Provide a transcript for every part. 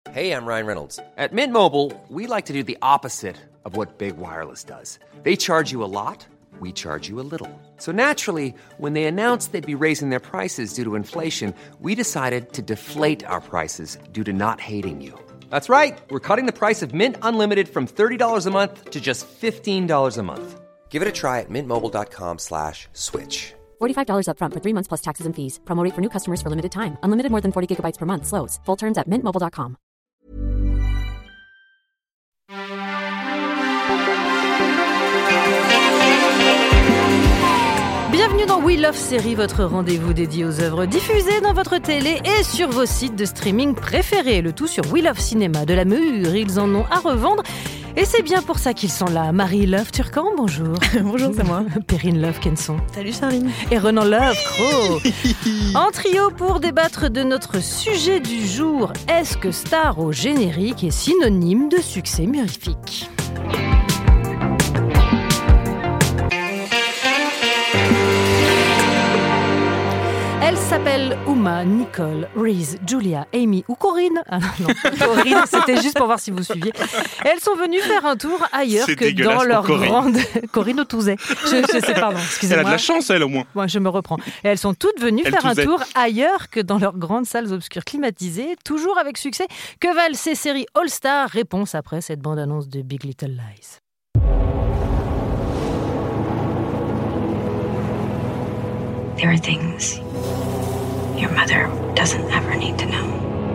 Hey, I'm Ryan Reynolds. At Mint Mobile, we like to do the opposite of what Big Wireless does. They charge you a lot, we charge you a little. So naturally, when they announced they'd be raising their prices due to inflation, we decided to deflate our prices due to not hating you. That's right. We're cutting the price of Mint Unlimited from $30 a month to just $15 a month. Give it a try at mintmobile.com/switch. $45 up front for 3 months plus taxes and fees. Promo rate for new customers for limited time. Unlimited more than 40 gigabytes per month. Slows full terms at mintmobile.com. Bienvenue dans We Love Série, votre rendez-vous dédié aux œuvres diffusées dans votre télé et sur vos sites de streaming préférés. Le tout sur We Love Cinéma. De la mûre, ils en ont à revendre. Et c'est bien pour ça qu'ils sont là. Marie Love Turcan, bonjour. Bonjour, c'est moi. Perrine Love Kenson. Salut Charline. Et Renan Love Cro. En trio pour débattre de notre sujet du jour. Est-ce que star au générique est synonyme de succès mirifique ? Elle s'appelle Uma, Nicole, Reese, Julia, Amy ou Corinne. Ah non, Corinne, c'était juste pour voir si vous suiviez. Elles sont venues faire un tour ailleurs que dans leur grande... Corinne Autouzet. Je sais, pardon, excusez-moi. Elle a de la chance, elle, au moins. Moi, je me reprends. Et elles sont toutes venues faire un tour ailleurs que dans leurs grandes salles obscures climatisées, toujours avec succès. Que valent ces séries All-Star ? Réponse après cette bande-annonce de Big Little Lies. There are things your mother doesn't ever need to know.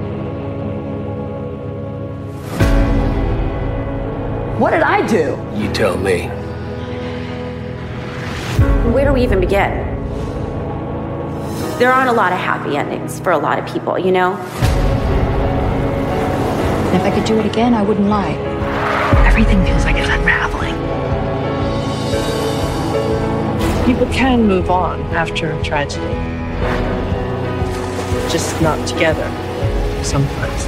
What did I do? You tell me. Where do we even begin? There aren't a lot of happy endings for a lot of people, you know? If I could do it again, I wouldn't lie. Everything feels like it's unraveling. People can move on after a tragedy. Just not together, sometimes.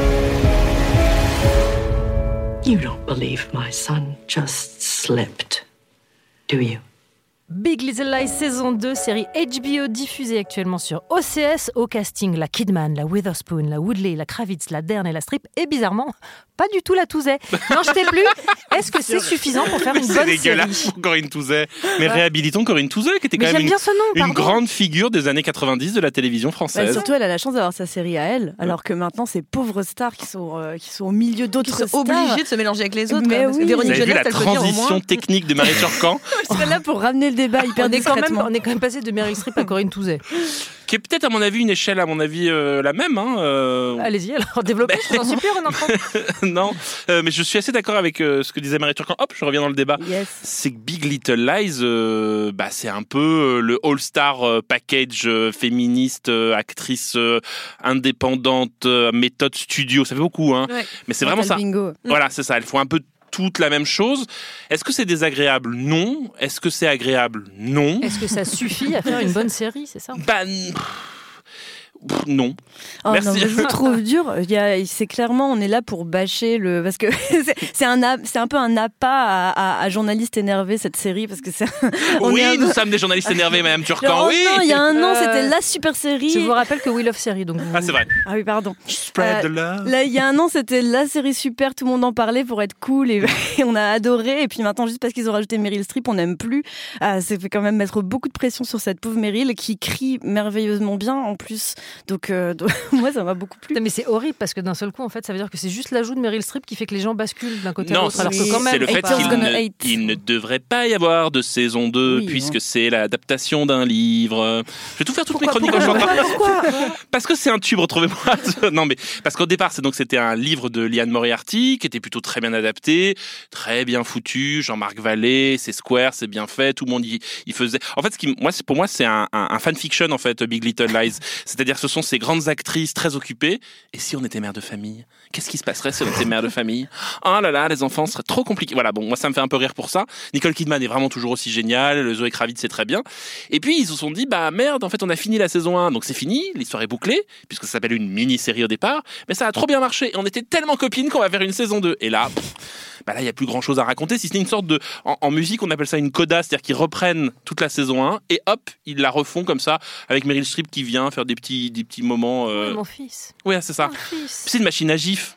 You don't believe my son just slipped, do you? Big Little Lies saison 2, série HBO diffusée actuellement sur OCS. Au casting, la Kidman, la Witherspoon, la Woodley, la Kravitz, la Dern et la Strip. Et bizarrement, pas du tout la Touzet. Non, je t'ai plus. Est-ce que c'est suffisant pour faire une bonne série ? C'est dégueulasse pour Corinne Touzet. Mais réhabilitons Corinne Touzet, qui était quand même une grande figure des années 90 de la télévision française. Bah, surtout, elle a la chance d'avoir sa série à elle, alors que maintenant, ces pauvres stars qui sont au milieu d'autres stars. Obligées de se mélanger avec les autres. Mais oui. Vous avez vu la transition technique de Marie Turcan ? Je serais là pour ramener le débat hyper discrètement. On est quand même passé de Meryl Streep à Corinne Touzet. Qui est peut-être, à mon avis, une échelle, la même. Allez-y, alors développez, je vous en supplie, Renan. Non, mais je suis assez d'accord avec ce que disait Marie Turcan. Hop, je reviens dans le débat. Yes. C'est que Big Little Lies, c'est un peu le all-star package féministe, actrice indépendante, méthode studio. Ça fait beaucoup, hein. Ouais. Mais c'est vraiment ça. Bingo. Voilà, c'est ça. Elles font un peu toute la même chose. Est-ce que c'est désagréable ? Non. Est-ce que c'est agréable ? Non. Est-ce que ça suffit à faire une bonne série, c'est ça ? Non. Oh merci. Non, je vous trouve dur. C'est clairement, on est là pour bâcher parce que c'est un peu un appât à journalistes énervés, cette série, parce que nous sommes des journalistes énervés, Madame Turcan. Oui. Non, il y a un an, c'était la super série. Je vous rappelle que We Love Série, donc. Ah, c'est vrai. Ah oui, pardon. Spread the love. Là, il y a un an, c'était la série super, tout le monde en parlait pour être cool et on a adoré. Et puis maintenant, juste parce qu'ils ont rajouté Meryl Streep, on n'aime plus. Ça fait quand même mettre beaucoup de pression sur cette pauvre Meryl qui crie merveilleusement bien en plus. Donc moi, ça m'a beaucoup plu. Mais c'est horrible parce que d'un seul coup, en fait, ça veut dire que c'est juste l'ajout de Meryl Streep qui fait que les gens basculent d'un côté à l'autre. Alors que quand même, c'est le fait qu'il ne devrait pas y avoir de saison 2 puisque c'est l'adaptation d'un livre. Je vais tout faire toutes mes chroniques en chantant. Pourquoi Parce que c'est un tube, retrouvez-moi. Non, mais parce qu'au départ, c'était un livre de Liane Moriarty qui était plutôt très bien adapté, très bien foutu. Jean-Marc Vallée, c'est square, c'est bien fait. Tout le monde y faisait. En fait, pour moi, c'est un fanfiction en fait, Big Little Lies. C'est-à-dire que ce sont ces grandes actrices très occupées. Et si on était mère de famille ? Qu'est-ce qui se passerait si on était mère de famille ? Oh là là, les enfants seraient trop compliqués. Voilà, bon, moi ça me fait un peu rire pour ça. Nicole Kidman est vraiment toujours aussi géniale, Zoé Kravitz c'est très bien. Et puis ils se sont dit, bah merde, en fait on a fini la saison 1, donc c'est fini, l'histoire est bouclée, puisque ça s'appelle une mini-série au départ, mais ça a trop bien marché. Et on était tellement copines qu'on va faire une saison 2. Et là, bah là il y a plus grand chose à raconter, si ce n'est une sorte de, en musique on appelle ça une coda, c'est-à-dire qu'ils reprennent toute la saison 1 et hop ils la refont comme ça avec Meryl Streep qui vient faire des petits moments. Mon fils. Ouais, c'est ça. C'est une machine à GIF,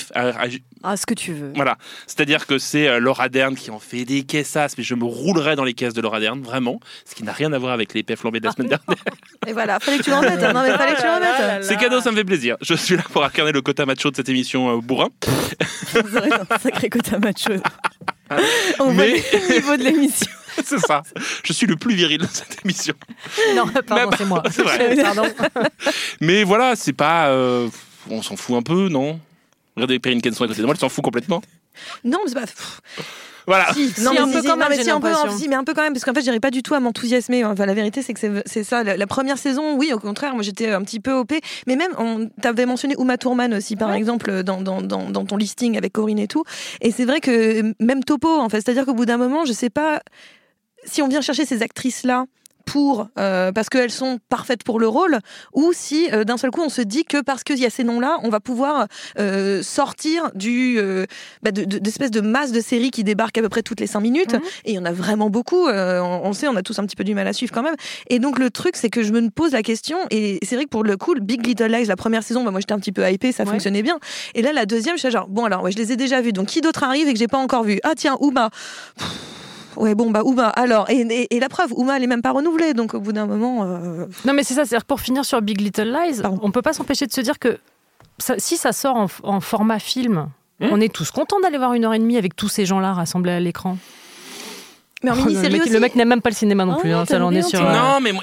ce que tu veux. Voilà, c'est-à-dire que c'est Laura Dern qui en fait des caissasses, mais je me roulerais dans les caisses de Laura Dern, vraiment, ce qui n'a rien à voir avec les PF flambés de la semaine dernière. Et voilà, fallait que tu l'en mettes. Non mais fallait que tu l'en mettes. C'est cadeau, ça me fait plaisir. Je suis là pour incarner le quota macho de cette émission bourrin. C'est vrai, un sacré quota macho. On voit le niveau de l'émission. C'est ça. Je suis le plus viril de cette émission. Non, pardon, c'est moi. C'est vrai. Pardon. Mais voilà, c'est pas... on s'en fout un peu, non? Regardez Perrine Kenson à côté de moi, elle s'en fout complètement. Non, mais c'est pas... Voilà. Non, un peu quand même, mais un peu quand même, parce qu'en fait, j'arrive pas du tout à m'enthousiasmer. Enfin, la vérité, c'est que c'est ça. La première saison, oui, au contraire, moi, j'étais un petit peu OP. Mais même, t'avais mentionné Uma Thurman aussi, par exemple, dans ton listing avec Corinne et tout. Et c'est vrai que même Topo, en fait, c'est-à-dire qu'au bout d'un moment, je sais pas si on vient chercher ces actrices-là parce qu'elles sont parfaites pour le rôle, ou si d'un seul coup on se dit que parce qu'il y a ces noms-là, on va pouvoir sortir d'espèces de masse de séries qui débarquent à peu près toutes les 5 minutes, et il y en a vraiment beaucoup, on sait, on a tous un petit peu du mal à suivre quand même, et donc le truc c'est que je me pose la question, et c'est vrai que pour le coup, Big Little Lies, la première saison, moi j'étais un petit peu hypée, ça fonctionnait bien, et là la deuxième, je suis genre, bon alors, je les ai déjà vus, donc qui d'autre arrive et que j'ai pas encore vu? Ah tiens, Uma. Ouais, bon, Uma, alors. Et la preuve, Uma, elle est même pas renouvelée, donc au bout d'un moment. Non, mais c'est ça, c'est-à-dire que pour finir sur Big Little Lies, on peut pas s'empêcher de se dire que si ça sort en format film, on est tous contents d'aller voir 1h30 avec tous ces gens-là rassemblés à l'écran. Mais en mini-série aussi. Le mec n'aime même pas le cinéma non plus, ça en est sûr. Non, mais moi,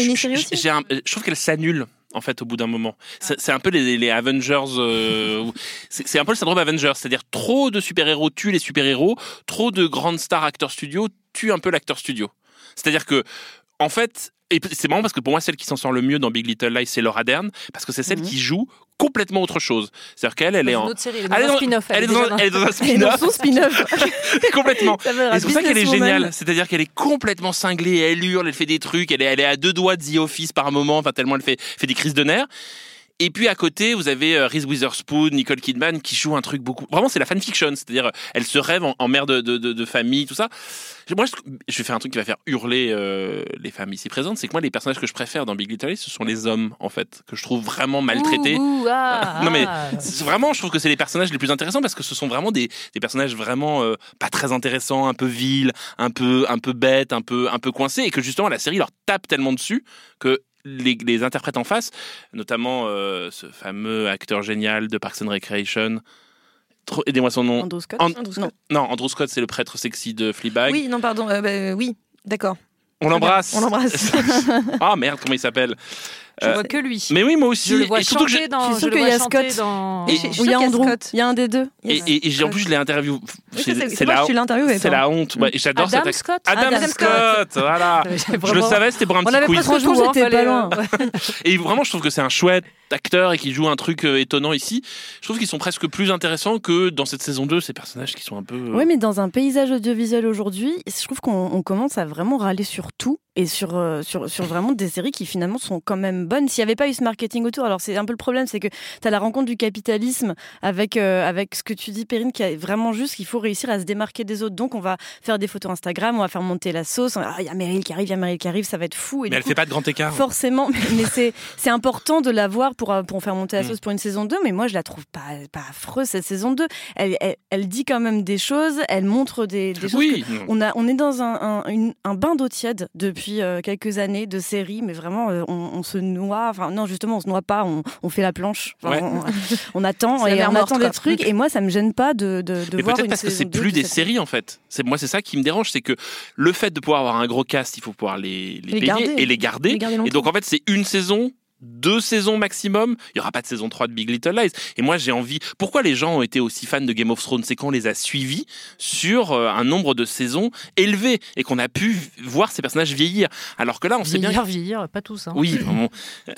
je trouve qu'elle s'annule. En fait, au bout d'un moment, c'est un peu les Avengers. C'est un peu le syndrome Avengers, c'est-à-dire trop de super-héros tuent les super-héros, trop de grandes stars acteurs studio tuent un peu l'acteur studio. C'est-à-dire que, en fait, et c'est marrant parce que pour moi, celle qui s'en sort le mieux dans Big Little Lies, c'est Laura Dern, parce que c'est celle qui joue complètement autre chose. C'est-à-dire qu'elle, elle est en... Une autre série, elle est dans un spin-off. Elle est dans un spin-off. Son spin-off. Complètement. Et c'est pour ça qu'elle est géniale. C'est-à-dire qu'elle est complètement cinglée, elle hurle, elle fait des trucs, elle est à 2 doigts de The Office par moment, enfin tellement elle fait des crises de nerfs. Et puis à côté, vous avez Reese Witherspoon, Nicole Kidman qui joue un truc beaucoup... Vraiment, c'est la fanfiction, c'est-à-dire elle se rêve en mère de famille, tout ça. Moi, je vais faire un truc qui va faire hurler les femmes ici présentes, c'est que moi, les personnages que je préfère dans Big Little Lies, ce sont les hommes, en fait, que je trouve vraiment maltraités. Non mais vraiment, je trouve que c'est les personnages les plus intéressants parce que ce sont vraiment des personnages vraiment pas très intéressants, un peu vils, un peu bêtes, un peu coincés, et que justement la série leur tape tellement dessus que les interprètes en face, notamment ce fameux acteur génial de Parks and Recreation. Aidez-moi son nom. Andrew Scott. Non, Andrew Scott, c'est le prêtre sexy de Fleabag. Oui, non, pardon. Oui, d'accord. On l'embrasse. On l'embrasse. Ah merde, comment il s'appelle? Je vois que lui. Mais oui, moi aussi. Je le vois Je chanter suis sûre qu'il y a Scott. Ou il y a Andrew. Il y a un des deux. Et en plus, je l'ai interviewé. C'est là où tu l'as interviewé. C'est la honte. Ouais, j'adore Adam cette Scott. Adam Scott. Voilà. Je le savais, c'était pour un petit quiz. Franchement, j'étais pas loin. Et vraiment, je trouve que c'est un chouette acteur et qui joue un truc étonnant ici. Je trouve qu'ils sont presque plus intéressants que dans cette saison 2, ces personnages qui sont un peu... Oui, mais dans un paysage audiovisuel aujourd'hui, je trouve qu'on commence à vraiment râler sur tout et sur vraiment des séries qui finalement sont quand même bonnes. S'il n'y avait pas eu ce marketing autour, alors c'est un peu le problème, c'est que tu as la rencontre du capitalisme avec ce que tu dis, Perrine, qui est vraiment juste qu'il faut réussir à se démarquer des autres. Donc on va faire des photos Instagram, on va faire monter la sauce. Il y a Meryl qui arrive, ça va être fou. Et mais elle fait pas de grand écart. Forcément, mais c'est important de la voir pour faire monter la sauce pour une saison 2, mais moi je la trouve pas affreuse cette saison 2. Elle dit quand même des choses, elle montre des choses. Oui. On est dans un bain d'eau tiède depuis quelques années de séries, mais vraiment on se noie. Enfin non, justement on se noie pas, on fait la planche. Enfin, ouais. on attend et on attend des trucs. Et moi ça me gêne pas de mais voir peut-être une parce que saison c'est 2 plus de des cette séries en fait. Moi c'est ça qui me dérange, c'est que le fait de pouvoir avoir un gros cast, il faut pouvoir les payer et les garder. Et donc en fait c'est une saison, 2 saisons maximum. Il n'y aura pas de saison 3 de Big Little Lies. Et moi, j'ai envie... Pourquoi les gens ont été aussi fans de Game of Thrones? C'est qu'on les a suivis sur un nombre de saisons élevé et qu'on a pu voir ces personnages vieillir. Alors que là, on sait bien... Vieillir, pas tous. Hein. Oui, vraiment.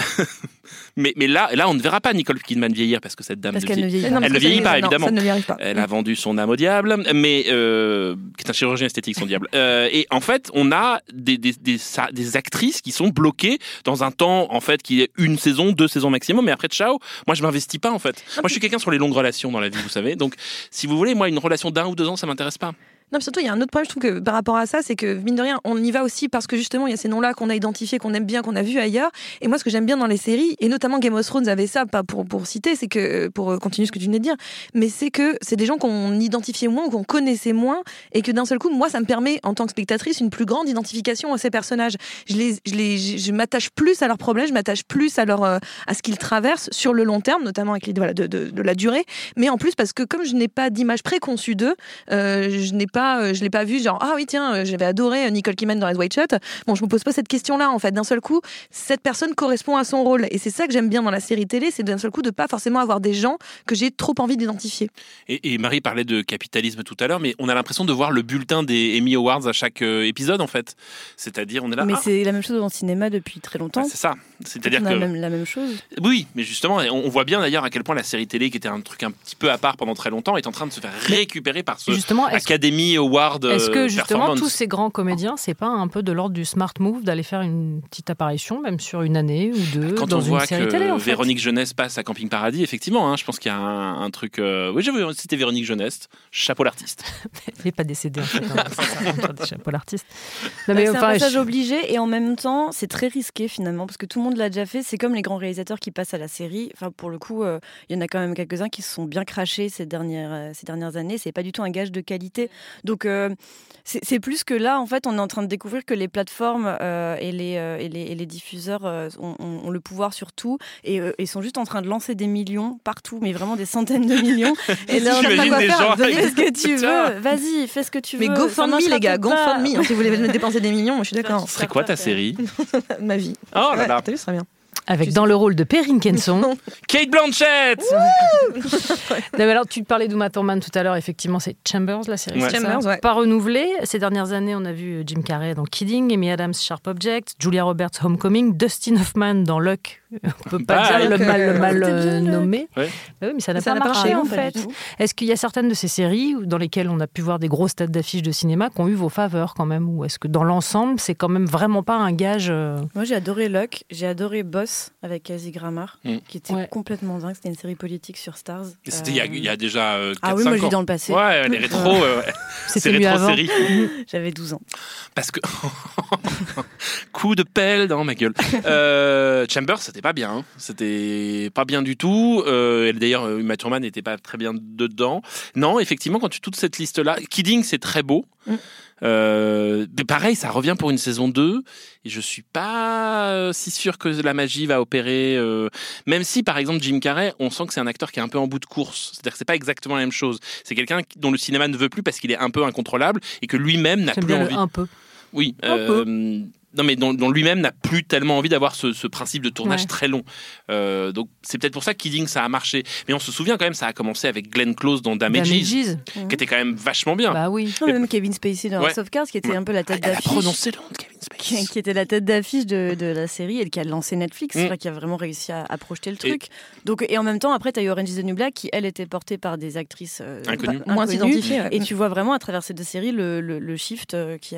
mais là, on ne verra pas Nicole Kidman vieillir parce que cette dame... qu'elle ne vieillit pas. Elle ne vieillit pas, évidemment. Ça ne lui arrive pas. Elle a vendu son âme au diable, mais... qui est un chirurgien esthétique, son diable. Et en fait, on a des actrices qui sont bloquées dans un temps, en fait, qui est une saison, 2 saisons maximum, mais après ciao. Moi, je m'investis pas en fait. Moi, je suis quelqu'un sur les longues relations dans la vie, vous savez. Donc, si vous voulez, moi, une relation d'1 ou 2 ans, ça m'intéresse pas. Non, mais surtout, il y a un autre problème, je trouve, que par rapport à ça, c'est que, mine de rien, on y va aussi parce que justement, il y a ces noms-là qu'on a identifiés, qu'on aime bien, qu'on a vus ailleurs. Et moi, ce que j'aime bien dans les séries, et notamment Game of Thrones avait ça, pas pour citer, c'est que, pour continuer ce que tu venais de dire, mais c'est que c'est des gens qu'on identifiait moins, qu'on connaissait moins, et que d'un seul coup, moi, ça me permet, en tant que spectatrice, une plus grande identification à ces personnages. Je m'attache plus à leurs problèmes, je m'attache plus à ce qu'ils traversent sur le long terme, notamment avec l'idée de la durée, mais en plus, parce que comme je n'ai pas d'image préconçue d'eux, je l'ai pas vu genre ah oui tiens j'avais adoré Nicole Kidman dans Eyes Wide Shut. Bon, je me pose pas cette question-là en fait. D'un seul coup, cette personne correspond à son rôle et c'est ça que j'aime bien dans la série télé, c'est d'un seul coup de pas forcément avoir des gens que j'ai trop envie d'identifier. Et Marie parlait de capitalisme tout à l'heure, mais on a l'impression de voir le bulletin des Emmy Awards à chaque épisode en fait. C'est-à-dire on est là. Mais c'est la même chose dans le cinéma depuis très longtemps. C'est ça. C'est-à-dire que la même chose. Oui, mais justement, on voit bien d'ailleurs à quel point la série télé, qui était un truc un petit peu à part pendant très longtemps, est en train de se faire récupérer par ce Academy Award. Est-ce que justement tous ces grands comédiens, c'est pas un peu de l'ordre du smart move d'aller faire une petite apparition, même sur une année ou deux, dans une série télé en fait. Quand on voit que Véronique Jeunesse passe à Camping Paradis, effectivement, je pense qu'il y a un truc. Oui, j'avais cité Véronique Jeunesse, chapeau l'artiste. Elle n'est pas décédée en fait. C'est chapeau l'artiste. C'est un passage obligé et en même temps, c'est très risqué finalement parce que tout le monde l'a déjà fait. C'est comme les grands réalisateurs qui passent à la série. Enfin, pour le coup, il y en a quand même quelques-uns qui se sont bien crachés ces dernières années. C'est pas du tout un gage de qualité. Donc c'est plus que là, en fait, on est en train de découvrir que les plateformes et les diffuseurs ont le pouvoir sur tout et sont juste en train de lancer des millions partout, mais vraiment des centaines de millions. Et là, on n'a pas quoi faire. Fais ce que tu veux. Vas-y, fais ce que tu veux. Mais GoFundMe, les gars, GoFundMe. Si vous voulez dépenser des millions, moi je suis d'accord. Ce serait quoi ta série? Ma vie. Oh là là. T'as vu, ce serait bien. Avec dans le rôle de Perrine Kenson Cate Blanchett. Alors, tu parlais d'Uma Thurman tout à l'heure, effectivement, c'est Chambers, la série. Ouais. Chambers, ouais. Pas renouvelée. Ces dernières années, on a vu Jim Carrey dans Kidding, Amy Adams, Sharp Object, Julia Roberts, Homecoming, Dustin Hoffman dans Luck. On peut pas dire le mal nommé. Ouais. Oui, mais ça n'a pas marché en fait. Est-ce qu'il y a certaines de ces séries dans lesquelles on a pu voir des grosses têtes d'affiche de cinéma qui ont eu vos faveurs quand même, ou est-ce que dans l'ensemble, c'est quand même vraiment pas un gage Moi, j'ai adoré Luck, j'ai adoré Boss avec Kelsey Grammer, qui était complètement dingue. C'était une série politique sur Stars. Et c'était il y a déjà 4-5 ans. Ah oui, moi je vis dans le passé. Ouais, les rétro, c'est rétro-série. J'avais 12 ans. Parce que coup de pelle dans ma gueule. Chambers, c'était pas bien. C'était pas bien du tout. D'ailleurs, Uma Thurman n'était pas très bien dedans. Non, effectivement, quand tu toute cette liste-là, Kidding, c'est très beau. Mais pareil, ça revient pour une saison 2 et je suis pas si sûr que la magie va opérer, même si par exemple Jim Carrey, on sent que c'est un acteur qui est un peu en bout de course, c'est-à-dire que c'est pas exactement la même chose, c'est quelqu'un dont le cinéma ne veut plus parce qu'il est un peu incontrôlable et que lui-même n'a plus envie. Un peu. Oui, non mais dont lui-même n'a plus tellement envie d'avoir ce principe de tournage très long. Donc c'est peut-être pour ça que Kidding ça a marché. Mais on se souvient quand même, ça a commencé avec Glenn Close dans Damages, qui était quand même vachement bien. Bah oui. Non, même Kevin Spacey dans House of Cards, qui était un peu la tête d'affiche. Prononcé le nom de Kevin Spacey. Qui était la tête d'affiche de la série et qui a lancé Netflix, qui a vraiment réussi à projeter le truc. Donc, et en même temps, après, tu as eu Orange is the New Black, qui elle était portée par des actrices inconnues, moins identifiées. Et tu vois vraiment à travers ces deux séries le shift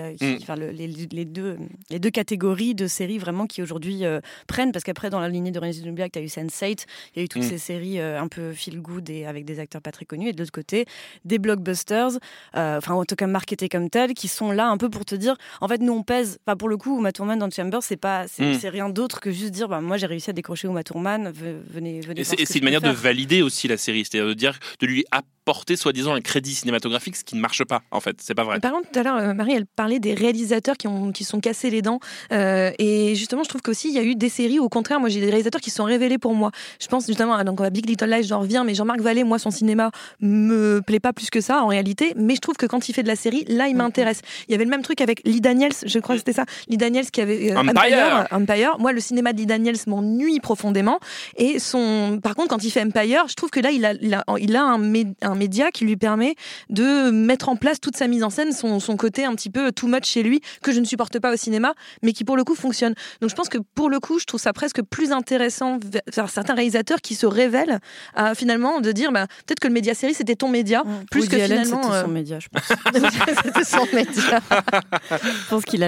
les deux catégories de séries vraiment qui aujourd'hui prennent, parce qu'après dans la lignée de Orange is the New Black, tu as eu Sense8, il y a eu toutes ces séries un peu feel good et avec des acteurs pas très connus, et de l'autre côté des blockbusters, enfin en tout cas marketés comme tels, qui sont là un peu pour te dire en fait nous on pèse, enfin pour le coup Uma Thurman dans Chambers c'est rien d'autre que juste dire moi j'ai réussi à décrocher Uma Thurman, venez et c'est une manière de valider aussi la série, c'est-à-dire de lui apporter soi-disant un crédit cinématographique, ce qui ne marche pas en fait, c'est pas vrai. Par contre tout à l'heure Marie elle parlait des réalisateurs qui sont cassés les dents, et justement je trouve qu'aussi il y a eu des séries où, au contraire moi j'ai des réalisateurs qui sont révélés pour moi. Je pense justement à Big Little Lies, j'en reviens, mais Jean-Marc Vallée, moi son cinéma me plaît pas plus que ça en réalité, mais je trouve que quand il fait de la série, là il m'intéresse. Il y avait le même truc avec Lee Daniels, je crois que c'était ça, Lee Daniels qui avait Empire. Moi le cinéma de Lee Daniels m'ennuie profondément, et par contre quand il fait Empire, je trouve que là il a un média qui lui permet de mettre en place toute sa mise en scène, son côté un petit peu too much chez lui, que je ne supporte pas au cinéma, mais qui pour le coup fonctionne. Donc je pense que pour le coup je trouve ça presque plus intéressant vers certains réalisateurs qui se révèlent à finalement de dire peut-être que le média série c'était ton média, plus Woody que Allen, finalement c'était son média, je pense. C'était son média. Je pense qu'il a bien fait.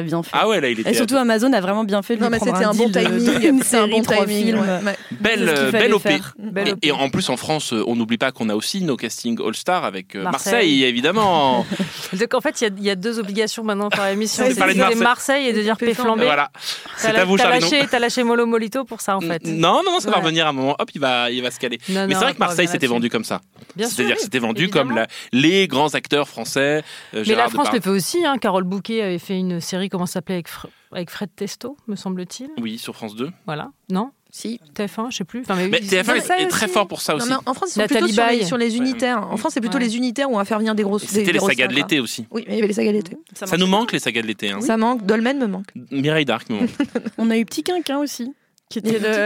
Ah ouais, là, il était. Et surtout, Amazon a vraiment bien fait de lui prendre c'était un bon timing. Une série, 3 films. Belle OP. Et en plus, en France, on n'oublie pas qu'on a aussi nos castings All-Star avec Marseille, évidemment. Donc en fait, il y a 2 obligations maintenant par émission. C'est de parler de Marseille et de dire P-flambé. Voilà. C'est à vous, Charlie. T'as lâché Molo Molito pour ça, en fait. Non, ça va revenir à un moment. Hop, il va se caler. Mais c'est vrai que Marseille s'était vendu comme ça. C'est-à-dire que c'était vendu comme les grands acteurs français. Mais la France le fait aussi. Carole Bouquet avait fait une série, comment ça s'appelait, avec Fred Testo, me semble-t-il. Oui, sur France 2. Voilà. Non ? Si. TF1, je sais plus. Mais TF1 est très fort pour ça aussi. Non, en France, ils sont plutôt sur les unitaires. En France, c'est plutôt les unitaires où on va faire venir des grosses. C'était les sagas de l'été aussi. Oui, mais il y avait les sagas de l'été. Ça nous manque, les sagas de l'été. Ça manque. Dolmen me manque. Mireille d'Arc me manque. On a eu Petit Quinquin aussi. Qui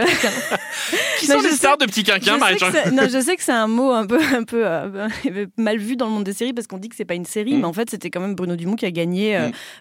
sont les stars de Petit Quinquin, Marie-Jean ? Je sais que c'est un mot un peu mal vu dans le monde des séries parce qu'on dit que c'est pas une série, mais en fait c'était quand même Bruno Dumont qui a gagné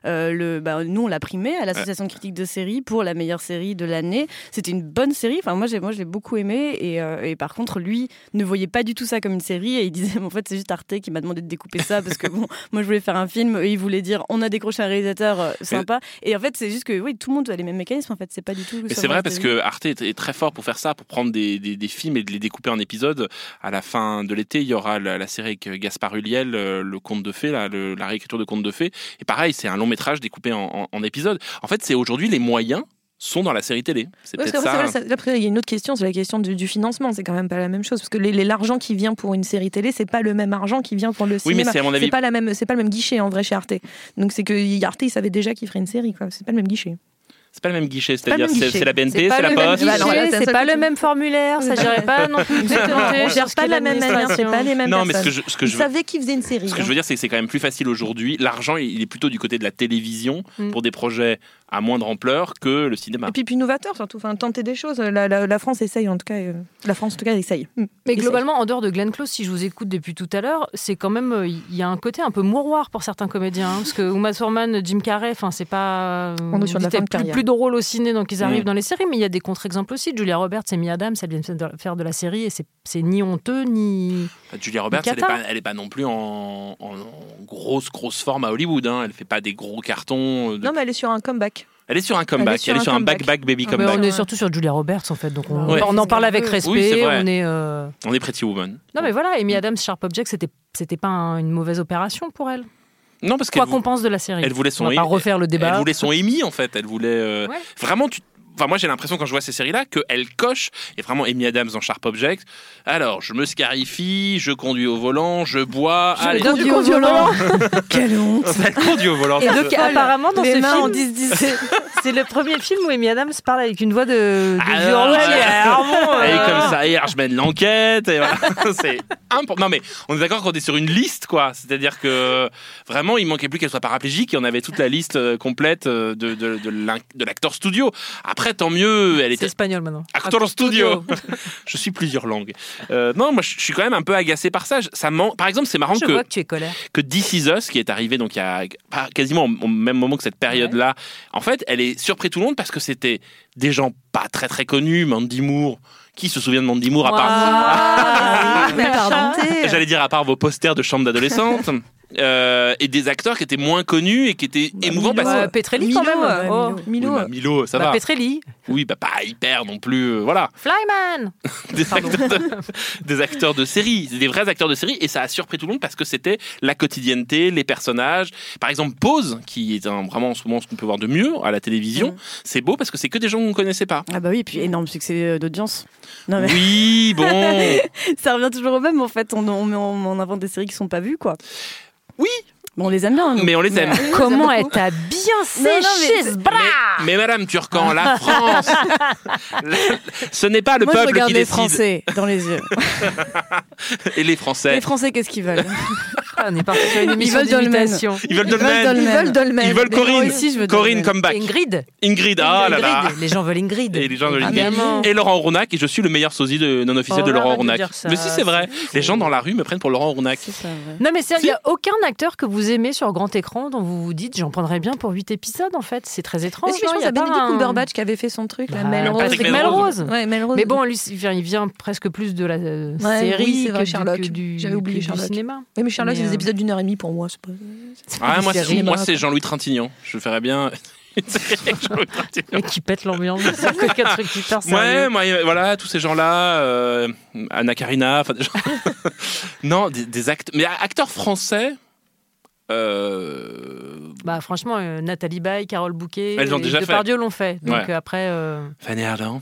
nous on l'a primé à l'association de critique de séries pour la meilleure série de l'année. C'était une bonne série. Enfin moi je l'ai beaucoup aimé et par contre lui ne voyait pas du tout ça comme une série et il disait en fait c'est juste Arte qui m'a demandé de découper ça parce que moi je voulais faire un film et il voulait dire on a décroché un réalisateur sympa et en fait c'est juste que tout le monde a les mêmes mécanismes en fait c'est pas du tout. Mais c'est vrai parce que Arte est très fort pour faire ça, pour prendre des films et de les découper en épisodes. À la fin de l'été, il y aura la série avec Gaspard Ulliel, le conte de fées, la réécriture de conte de fées. Et pareil, c'est un long métrage découpé en épisodes. En fait, c'est aujourd'hui les moyens sont dans la série télé. C'est peut-être ça. Après, il y a une autre question, c'est la question du financement. C'est quand même pas la même chose parce que l'argent qui vient pour une série télé, c'est pas le même argent qui vient pour le cinéma. Oui, mais c'est à mon avis. C'est pas le même guichet en vrai chez Arte. Donc c'est que Arte, il savait déjà qu'il ferait une série, quoi. C'est pas le même guichet. C'est pas le même guichet, c'est-à-dire c'est la BNP, c'est la Poste. C'est pas le même formulaire, ça gérait pas non plus. On gère pas de la même manière, c'est pas les mêmes personnes. Non, mais ce que je savais qu'ils faisaient une série. Ce que je veux dire, c'est que c'est quand même plus facile aujourd'hui. L'argent, il est plutôt du côté de la télévision pour des projets à moindre ampleur que le cinéma. Et puis novateur surtout, tenter des choses. La France essaye en tout cas. La France en tout cas essaye. Mais globalement, en dehors de Glenn Close, si je vous écoute depuis tout à l'heure, c'est quand même il y a un côté un peu mouroir pour certains comédiens, parce que Uma Thurman, Jim Carrey, c'est pas. On est sur de la fin de carrière. Plus drôle au ciné, donc ils arrivent dans les séries, mais il y a des contre-exemples aussi. Julia Roberts et Amy Adams, elles viennent faire de la série et c'est ni honteux ni. Julia Roberts, elle est pas non plus en grosse forme à Hollywood. Elle fait pas des gros cartons. Non, mais elle est sur un comeback. Elle est sur un comeback, elle est sur un back baby comeback. On est surtout sur Julia Roberts en fait, donc on en parle avec respect. Oui, c'est vrai. On est Pretty Woman. Non mais voilà, Amy Adams, Sharp Object, c'était pas une mauvaise opération pour elle. Non, parce quoi qu'on pense de la série. Elle voulait on va pas refaire le débat. Elle voulait son Amy en fait. Elle voulait vraiment. Enfin, moi, j'ai l'impression quand je vois ces séries-là qu'elle coche, et vraiment Amy Adams dans Sharp Object. Alors, je me scarifie, je conduis au volant, je bois. Je conduis au volant. Quelle honte. Elle conduit au volant. Et donc, apparemment, dans ce film, c'est le premier film où Amy Adams parle avec une voix de et comme ça, hier, je mène l'enquête. Et voilà. C'est important. Non, mais on est d'accord qu'on est sur une liste, quoi. C'est-à-dire que vraiment, il manquait plus qu'elle soit paraplégique et on avait toute la liste complète de l'acteur studio. Après, tant mieux. Elle était. C'est espagnol maintenant. Actor studio. Je suis plusieurs langues. Non, moi, je suis quand même un peu agacé par ça. Par exemple, c'est marrant je vois que tu es colère. Que This Is Us, qui est arrivé donc il y a quasiment au même moment que cette période-là, en fait, elle est surpris tout le monde parce que c'était des gens pas très très connus, Mandy Moore. Qui se souvient de Mandy Moore à part J'allais dire à part vos posters de chambre d'adolescente. Et des acteurs qui étaient moins connus et qui étaient émouvants. Petrelli quand même. Milo, ça va. Petrelli. Oui, pas hyper non plus. Voilà. Flyman. Des acteurs de série, des vrais acteurs de série, et ça a surpris tout le monde parce que c'était la quotidienneté, les personnages. Par exemple, Pose, qui est vraiment en ce moment ce qu'on peut voir de mieux à la télévision, c'est beau parce que c'est que des gens qu'on ne connaissait pas. Ah bah oui, et puis énorme succès d'audience. Non, mais... Oui, bon. Ça revient toujours au même en fait. On invente des séries qui sont pas vues, quoi. Oui. Bon, on les aime bien. Nous. Mais on les aime. Comment elle t'a bien séché ce bras. Mais Madame Turcan, la France, ce n'est pas le peuple qui décide. Moi, je regarde les Français dans les yeux. Et les Français. Les Français, qu'est-ce qu'ils veulent? On est parti sur une émission d'imitation. Ils veulent Dolmen. Ils veulent Corinne. Corinne come back. Ingrid. Ah là là. Les gens veulent Ingrid. Et les gens veulent Ingrid. Et Laurent Rournac. Et je suis le meilleur sosie non officiel de Laurent Rournac. Mais si, c'est vrai. Les gens dans la rue me prennent pour Laurent Rournac. Non, mais il n'y a aucun acteur que vous aimez sur grand écran dont vous vous dites j'en prendrais bien pour 8 épisodes en fait. C'est très étrange. Est-ce que je pense à Benedict Cumberbatch qui avait fait son truc, Patrick Melrose. Melrose. Mais bon, lui, il vient presque plus de la série que du cinéma. Mais Sherlock, c'est des épisodes d'1h30 pour moi. Moi, c'est Jean-Louis Trintignant. Je ferais bien. Et qui pète l'ambiance. C'est qu'un truc hyper sérieux. Ouais, voilà, tous ces gens-là, Anna Karina, enfin des gens. Non, des acteurs, mais acteurs français. Franchement, Nathalie Baye, Carole Bouquet, elles ont déjà Depardieu l'ont fait. Donc après. Fanny Ardant.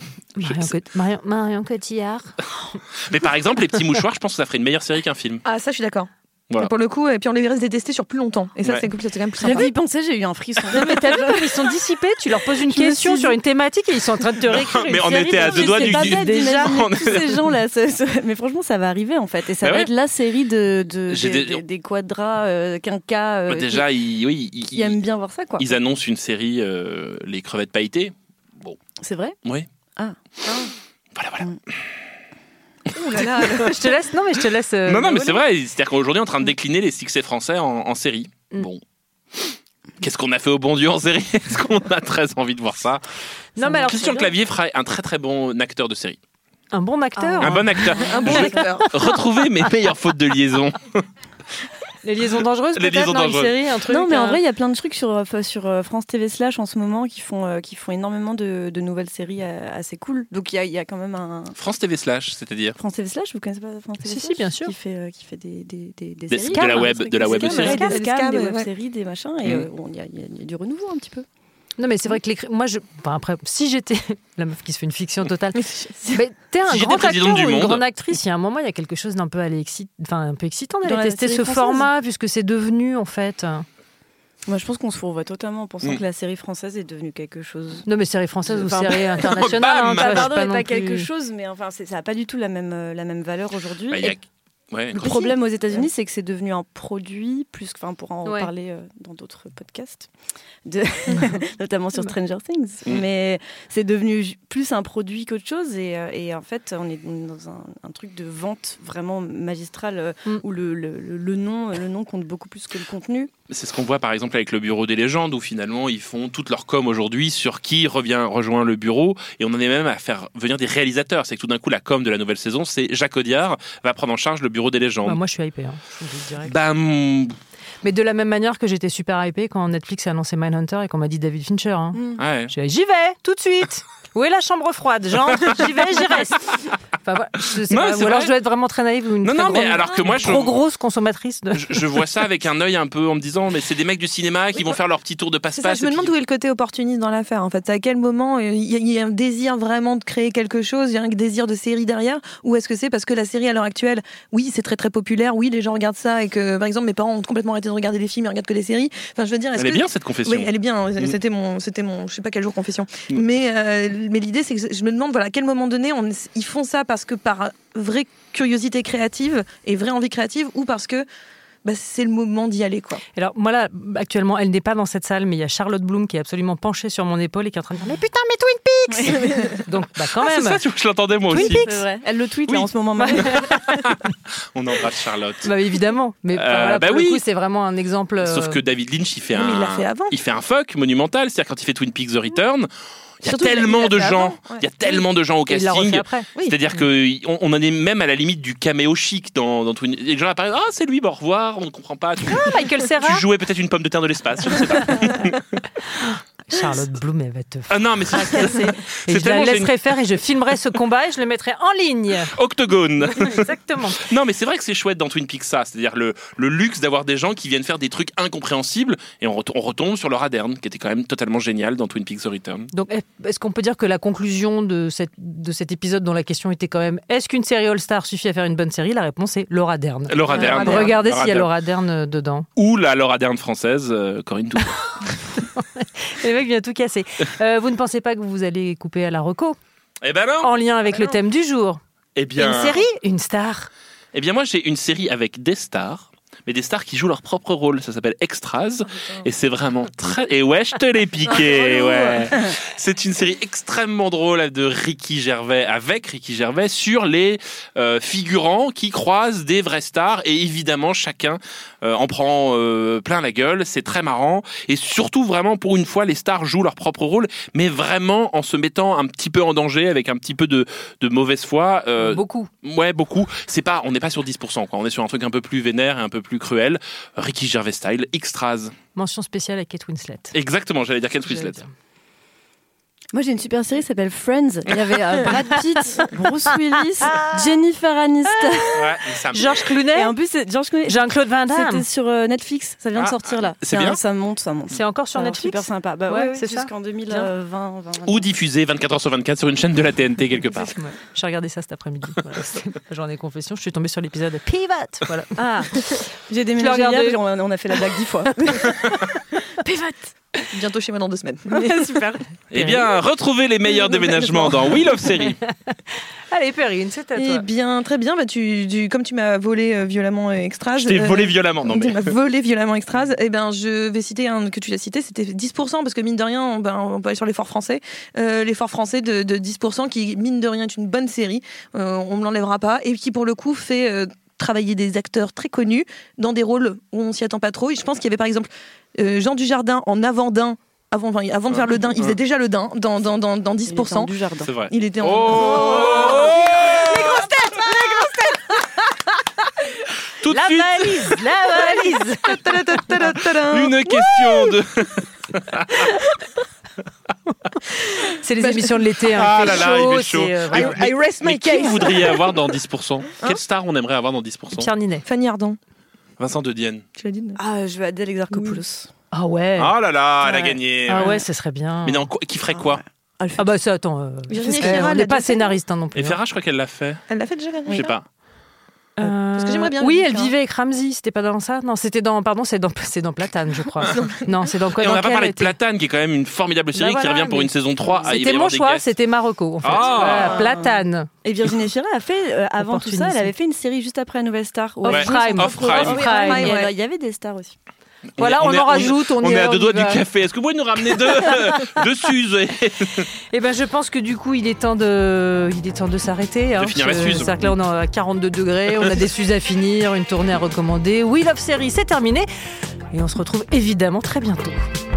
Marion Cotillard. Mais par exemple, Les Petits Mouchoirs, je pense que ça ferait une meilleure série qu'un film. Ah, ça, je suis d'accord. Voilà. Pour le coup, et puis on les verrait se détester sur plus longtemps. Et ça, c'est quand même plus sympa. J'avais y pensé, j'ai eu un frisson. Non, mais t'as vu comme ils sont dissipés, tu leur poses une question sur une thématique et ils sont en train de te réécrire. Mais on était à 2 doigts du déjà. Tous ces gens-là, mais franchement, ça va arriver en fait. Et ça va être la série des quadras, quinquas. Déjà, ils aiment bien voir ça, quoi. Ils annoncent une série, Les Crevettes Pailletées. Bon. C'est vrai ? Oui. Ah. Voilà. Ouh là là. Je te laisse. Non, mais c'est vrai. C'est-à-dire qu'aujourd'hui, on est en train de décliner les succès français en série. Bon. Qu'est-ce qu'on a fait au bon Dieu en série ? Est-ce qu'on a très envie de voir ça ? Non, mais alors. Christian Clavier fera un très très bon acteur de série. Un bon acteur. Un bon acteur. Retrouvez mes meilleures fautes de liaison. Les liaisons dangereuses, peut-être, une série, un truc. Non, mais en vrai, il y a plein de trucs sur France TV Slash en ce moment qui font énormément de nouvelles séries assez cool. Donc il y a quand même un. France TV Slash, c'est-à-dire France TV Slash, vous connaissez pas France TV Slash ? Si, bien sûr. Qui fait des séries. De la web série. Des scams, des web séries, des machins. Et il y a du renouveau un petit peu. Non, mais c'est vrai que après, si j'étais la meuf qui se fait une fiction totale, mais t'es un grand acteur ou une grande actrice, il y a un moment, il y a quelque chose d'un peu excitant d'aller tester ce format, puisque c'est devenu, en fait... Moi, je pense qu'on se fourvoie totalement en pensant que la série française est devenue quelque chose. Non, mais série française ou série internationale. Pas quelque chose, mais enfin, ça n'a pas du tout la même valeur aujourd'hui. Le problème aux États-Unis, c'est que c'est devenu un produit, on pourra en parler dans d'autres podcasts, notamment sur Stranger Things. Mais c'est devenu plus un produit qu'autre chose. Et en fait, on est dans un truc de vente vraiment magistral où le nom compte beaucoup plus que le contenu. C'est ce qu'on voit par exemple avec le Bureau des légendes, où finalement ils font toute leur com aujourd'hui sur qui rejoint le bureau, et on en est même à faire venir des réalisateurs. C'est que tout d'un coup la com de la nouvelle saison, c'est Jacques Audiard va prendre en charge le Bureau des légendes. Moi je suis hypée. Mais de la même manière que j'étais super hypée quand Netflix a annoncé Mindhunter et qu'on m'a dit David Fincher. J'y vais tout de suite. Où est la chambre froide, Jean ? J'y vais, j'y reste. Enfin, voilà, je sais pas. Ou alors je dois être vraiment très naïve ou trop grosse consommatrice. Je vois ça avec un œil un peu en me disant, mais c'est des mecs du cinéma qui vont faire leur petit tour de passe-passe. Je me demande où est le côté opportuniste dans l'affaire. En fait, à quel moment il y a un désir vraiment de créer quelque chose, il y a un désir de série derrière, ou est-ce que c'est parce que la série à l'heure actuelle, oui, c'est très très populaire, oui, les gens regardent ça et que, par exemple, mes parents ont complètement arrêté de regarder les films, ils regardent que les séries. Enfin, je veux dire, elle est bien cette confession. Oui, elle est bien. C'était mon, je sais pas quel jour confession. Mais l'idée, c'est que je me demande, à quel moment donné, ils font ça parce que par vraie curiosité créative et vraie envie créative, ou parce que c'est le moment d'y aller, quoi. Alors moi là, actuellement, elle n'est pas dans cette salle, mais il y a Charlotte Bloom qui est absolument penchée sur mon épaule et qui est en train de dire mais putain, mais Twin Peaks. Donc quand même. C'est ça, je l'entendais moi Twin aussi. Peaks. C'est vrai. Elle le tweet là en ce moment même. On embrasse Charlotte. Évidemment, mais pour le coup, c'est vraiment un exemple. Sauf que David Lynch, il l'a fait avant. Il fait un fuck monumental, c'est-à-dire quand il fait Twin Peaks The Return. Il y a tellement de gens, il y a tellement de gens au casting. C'est-à-dire qu'on en est même à la limite du caméo chic dans Twin. Et les gens apparaissent, c'est lui, au revoir, on ne comprend pas. Michael Cera. Tu jouais peut-être une pomme de terre de l'espace, je ne sais pas. Charlotte Bloom, elle va te faire non, mais casser. Et je la laisserai faire et je filmerai ce combat et je le mettrai en ligne. Octogone. Exactement. Non, mais c'est vrai que c'est chouette dans Twin Peaks, ça. C'est-à-dire le luxe d'avoir des gens qui viennent faire des trucs incompréhensibles, et on retombe sur Laura Dern, qui était quand même totalement génial dans Twin Peaks The Return. Donc, est-ce qu'on peut dire que la conclusion de cet épisode dont la question était quand même est-ce qu'une série All-Star suffit à faire une bonne série ? La réponse est Laura Dern. Laura Dern. Regardez s'il y a Laura Dern dedans. Ou la Laura Dern française, Corinne Tour. Le mec vient tout casser. Vous ne pensez pas que vous allez couper à la reco ? Eh ben non. En lien avec le thème du jour. Eh bien... Une série ? Une star ? Eh bien moi j'ai une série avec des stars, mais des stars qui jouent leur propre rôle. Ça s'appelle Extras, et c'est vraiment très... Et ouais, je te l'ai piqué, ouais. C'est une série extrêmement drôle avec Ricky Gervais sur les figurants qui croisent des vraies stars, et évidemment chacun en prend plein la gueule. C'est très marrant, et surtout vraiment pour une fois les stars jouent leur propre rôle, mais vraiment en se mettant un petit peu en danger avec un petit peu de mauvaise foi. Beaucoup. Ouais, beaucoup. On n'est pas sur 10%, quoi. On est sur un truc un peu plus vénère et un peu plus plus cruel. Ricky Gervais style, Extras. Mention spéciale à Kate Winslet. Exactement, j'allais dire Kate Winslet. Moi, j'ai une super série qui s'appelle Friends. Il y avait Brad Pitt, Bruce Willis, Jennifer Aniston, George Clooney. Et en plus, c'est George Clooney. Jean-Claude Van Damme. C'était sur Netflix. Ça vient de sortir là. C'est bien. Ça monte. C'est encore sur Netflix. Super sympa. Bah ouais, c'est ça. jusqu'en 2020. Ou diffusé 24h/24 sur une chaîne de la TNT quelque part. Ouais. J'ai regardé ça cet après-midi. Voilà, j'en ai confession. Je suis tombée sur l'épisode Pivot. Voilà. J'ai déménagé hier, on a fait la blague 10 fois. Pivot. Bientôt chez moi dans 2 semaines. Super. Eh bien, retrouvez les meilleurs déménagements dans Wheel of Série. Allez, Perrine, c'est à toi. Eh bien, très bien. Bah, comme tu m'as volé violemment Extras. Je t'ai volé violemment. Non, mais... Tu m'as volé violemment Extras. Eh ben, je vais citer un que tu as cité. C'était 10%, parce que mine de rien, on peut aller sur l'effort français. L'effort français de 10%, qui, mine de rien, est une bonne série. On ne l'enlèvera pas. Et qui, pour le coup, fait travailler des acteurs très connus dans des rôles où on s'y attend pas trop. Et je pense qu'il y avait, par exemple, Jean Dujardin en avant de faire le Dain, il faisait déjà le Dain dans 10%. Dujardin. C'est vrai. Il était en... Les grosses têtes. Tout de suite. La valise. Une question de... C'est les émissions de l'été. Ah là là, il fait chaud. I rest my case. Qui vous voudriez avoir dans 10% Quelle star on aimerait avoir dans 10% Pierre Ninet. Fanny Ardant. Vincent de Dienne. Tu l'as dit? Je veux Adèle Exarchopoulos. Ah ouais. Ah là là, elle a gagné. Ah ouais, ce serait bien. Mais non, qui ferait quoi? Ah bah ça, attends. Virginie on Efira, n'est pas scénariste non plus. Et Ferra, je crois qu'elle l'a fait. Elle l'a fait déjà, Je sais pas. Parce que j'aimerais bien. Oui, elle vivait avec Ramsey. C'était pas dans ça. Non, c'était dans. Pardon, c'est dans Platane, je crois. Non, c'est dans quoi? Et on n'a pas parlé de Platane, qui est quand même une formidable série qui revient pour une saison 3. C'était mon choix. C'était Marocco, en fait. Voilà, Platane. Et Virginie Efira a fait avant tout ça, elle avait fait une série juste après la Nouvelle Star. Off-Prime. Il y avait des stars aussi. Voilà, on en rajoute. On est à 2 doigts du café. Est-ce que vous pouvez nous ramener deux Suzes? Eh ben, je pense que du coup, il est temps de s'arrêter. De finir la Suze. C'est-à-dire que là, on est à 42 degrés, on a des Suzes à finir, une tournée à recommander. Wheel of Série, c'est terminé. Et on se retrouve évidemment très bientôt.